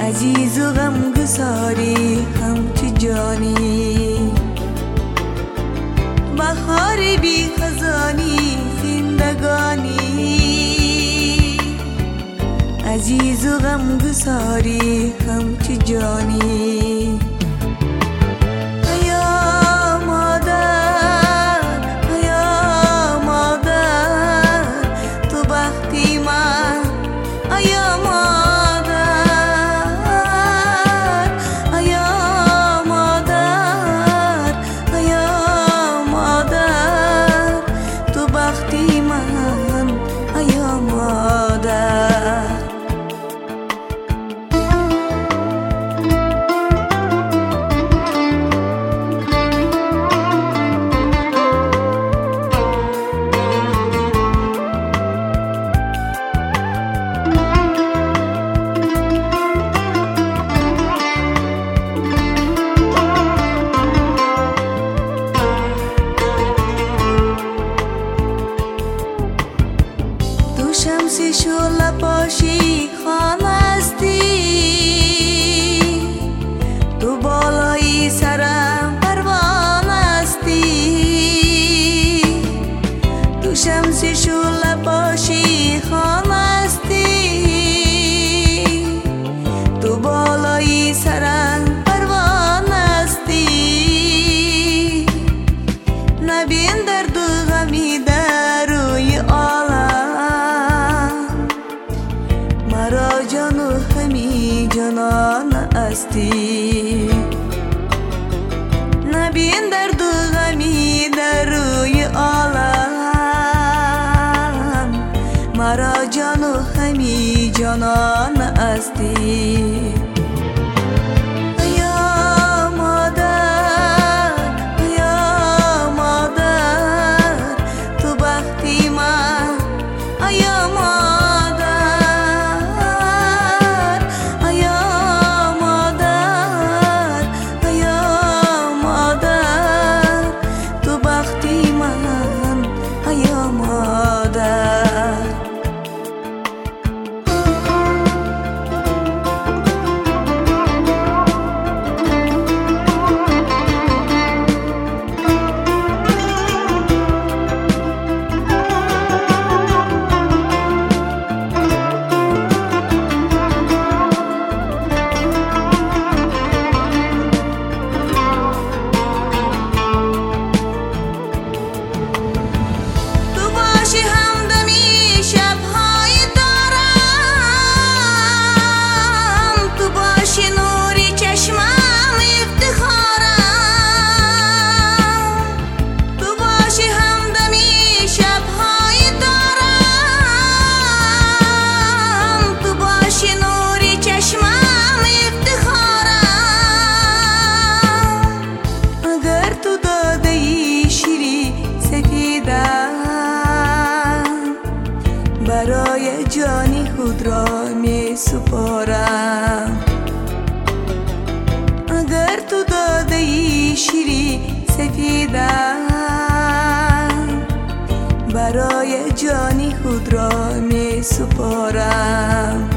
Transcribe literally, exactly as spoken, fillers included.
عزیز و غمگساری همچو جانی، بهار بی خزانی زندگانی، عزیز و غمگساری همچو جانی. شمسی شعله پاشی خان هستی، تو بالای سرم پروانه هستی، تو شمسی شعله پاشی خان هستی، تو بالای سرم پروانه هستی. نبین درد و غمی در روی مرا جان و همی جانان هستی. نبین درد و غمی در روی عالم، مرا جان و همی جانان هستی. برای جانی خود را می سپارم. اگر تو داده ای شیری سفیدم، برای جانی خود را می سپارم.